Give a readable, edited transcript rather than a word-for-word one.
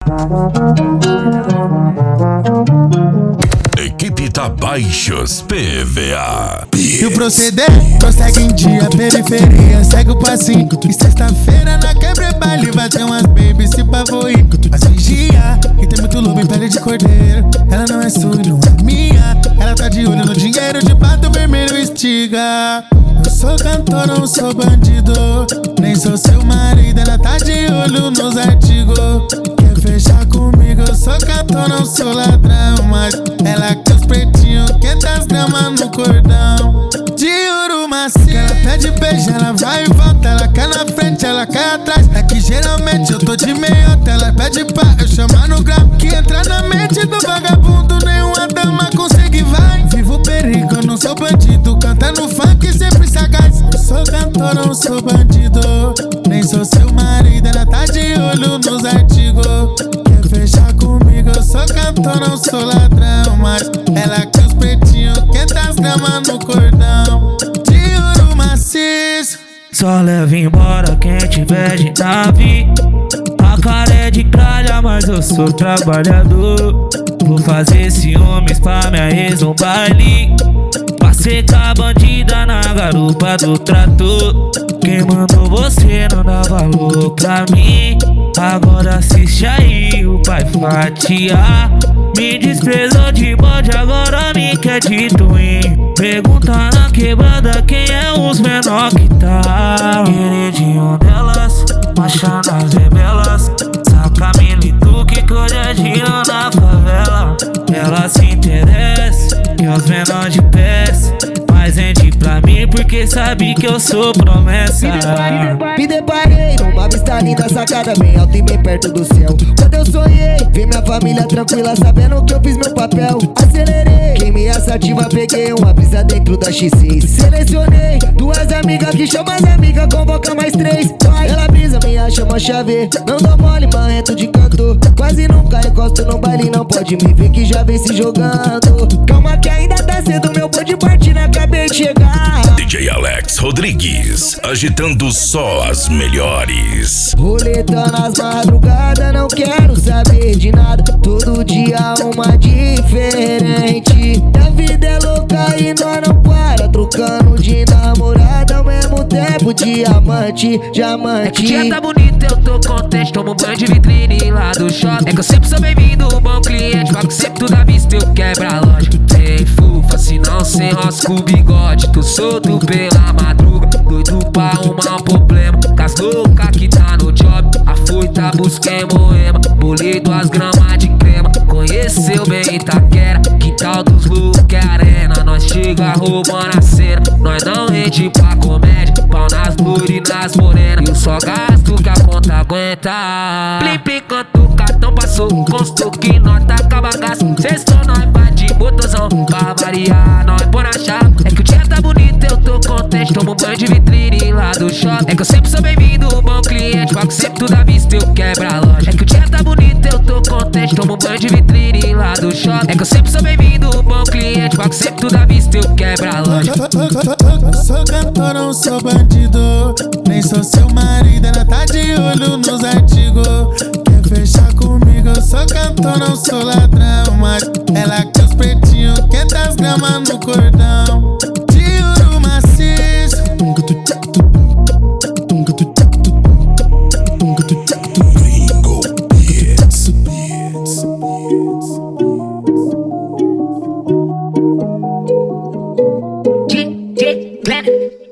Equipe Tabaixos PVA. E o proceder prossegue em dia, periferia, segue o passinho. E sexta-feira na quebra baile vai ter umas baby se pavoir. Mas vigia, que tem muito lobo em pele de cordeiro. Ela não é sua e não é minha. Ela tá de olho no dinheiro de pato vermelho estiga. Eu sou cantor, não sou bandido, nem sou seu marido. Ela tá de olho nos artigos. Quer fechar comigo? Eu sou cantor, não sou ladrão. Mas ela quer os pretinhos, 500 gramas no cordão de ouro macio. Ela pede beijo, ela vai e volta. Ela cai na frente, ela cai atrás. É que geralmente eu tô de meiota. Ela pede pra eu chamar no grau. Que entra na mente do vagabundo, nenhuma dama consegue, vai. Vivo perigo, eu não sou bandido, cantando funk sempre sagaz. Eu sou cantor, não sou bandido, nem sou seu marido. Ela tá de olho nos artigos. Quer fechar comigo? Eu sou cantor, não sou ladrão. Mas ela quer os pretinhos, 500 gramas no cordão de ouro maciço. Só leva embora quem tiver de nave. A cara é de gralha, mas eu sou trabalhador. Vou fazer ciúmes pra minha ex no baile. Passei com a bandida na garupa do trator. Quem mandou você não dá valor pra mim? Agora assiste aí o pai fatiar. Me desprezou de bode, agora me quer de twin. Pergunta na quebrada quem é os menor que tá. Queridinho delas, marcha nas rebelas. Saca milituque que hoje é dia na favela. Ela se interessa e os menor de pés. Mas vende pra mim porque sabe que eu sou promessa. Me deparei numa vista linda, sacada bem alta e bem perto do céu. Quando eu sonhei, vi minha família tranquila, sabendo que eu fiz meu papel. Acelerei, queimei a sativa, peguei uma brisa dentro da X6. Selecionei duas amigas que chamam as amigas, convoca mais três. Vai, ela brisa, minha chama chave. Não dou mole, marrento de canto. Quase nunca encosto no baile, não pode me ver que já vem se jogando. Calma que ainda tá cedo, meu bom de partida, acabei de chegar. DJ Alex Rodrigues, agitando só as melhores. Roleta nas madrugadas, não quero saber de nada. Todo dia uma diferente. A vida é louca e nós não para. Trocando de namorada ao mesmo tempo. Diamante, diamante. É que o dia tá bonito, eu tô contente. Tomo banho de vitrine lá do shopping. É que eu sempre sou bem-vindo, um bom cliente. Pago sempre tudo à vista, eu quebro a loja. Tem fufa, se não cê rosca o bigode. Tô solto pela madruga, doido pra arrumar um problema. Cas louca que tá no job, a foita busquei Moema. Bolei 2 gramas de crema, conheceu bem Itaquera. Quintal dos Luke é arena, nós chega roubando a cena. Nós não rende pra comédia, pau nas loures e nas morenas. Eu só gasto que a conta aguenta. Plim plim quanto o cartão passou, constou que nós tá com a bagaça. Sextou nós vai de botãozão, pra variar nós põe na chave. É que o dia tá bonito, eu tô contente. Tomo banho de vitrine lá do shopping. É que eu sempre sou bem-vindo, um bom cliente. Pago sempre tudo à vista, eu quebro a loja. É que o dia tá bonito, eu tô contente. Tomo banho de vitrine lá do shopping. É que eu sempre sou bem-vindo, um bom cliente. Pago sempre tudo à vista, eu quebro a loja. Eu sou cantor, não sou bandido, nem sou seu marido. Ela tá de olho nos artigos. Quer fechar comigo? Eu sou cantor, não sou ladrão. Mas ela quer os pretinhos, 500 gramas no cordão de ouro maciço. Gringo Hits. DJ Planet.